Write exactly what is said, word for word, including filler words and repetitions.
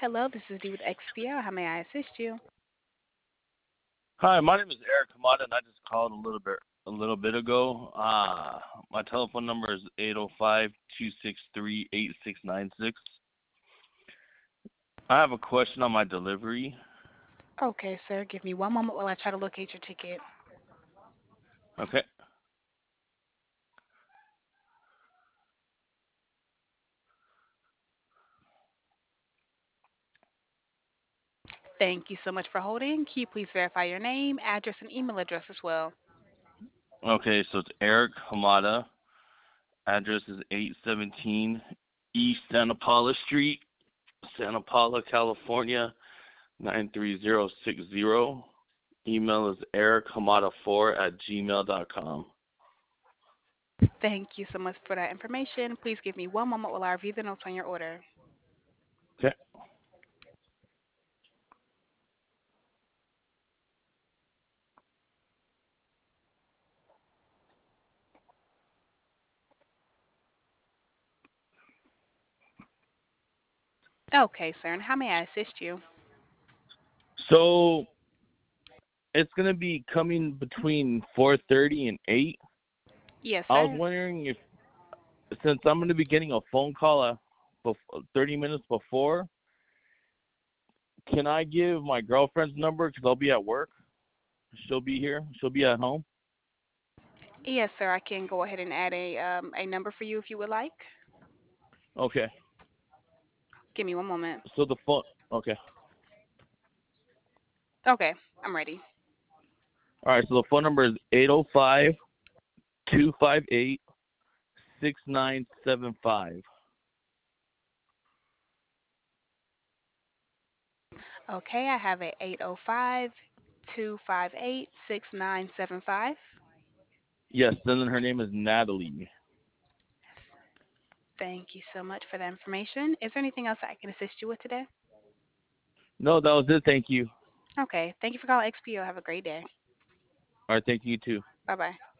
Hello, this is D with X P O. How may I assist you? Hi, my name is Eric Kamada, and I just called a little bit a little bit ago. Uh, my telephone number is eight zero five two six three eight six nine six. I have a question on my delivery. Okay, sir. Give me one moment while I try to locate your ticket. Okay. Thank you so much for holding. Can you please verify your name, address, and email address as well? Okay, so it's Eric Hamada. Address is eight seventeen East Santa Paula Street, Santa Paula, California, nine three zero six zero. Email is erichamada four at gmail dot com. Thank you so much for that information. Please give me one moment while I review the notes on your order. Okay. Okay, sir. And how may I assist you? So it's gonna be coming between four thirty and eight. Yes, I was sir. wondering if, since I'm gonna be getting a phone call uh, bef- thirty minutes before, can I give my girlfriend's number because I'll be at work. She'll be here. She'll be at home. Yes, sir. I can go ahead and add a um, a number for you if you would like. Okay. Give me one moment. So the phone. Okay. Okay, I'm ready. All right. So the phone number is eight zero five two five eight six nine seven five. Okay, I have a eight zero five two five eight six nine seven five. Yes. And then her name is Natalie. Thank you so much for that information. Is there anything else I can assist you with today? No, that was it. Thank you. Okay. Thank you for calling X P O. Have a great day. All right. Thank you too. Bye bye.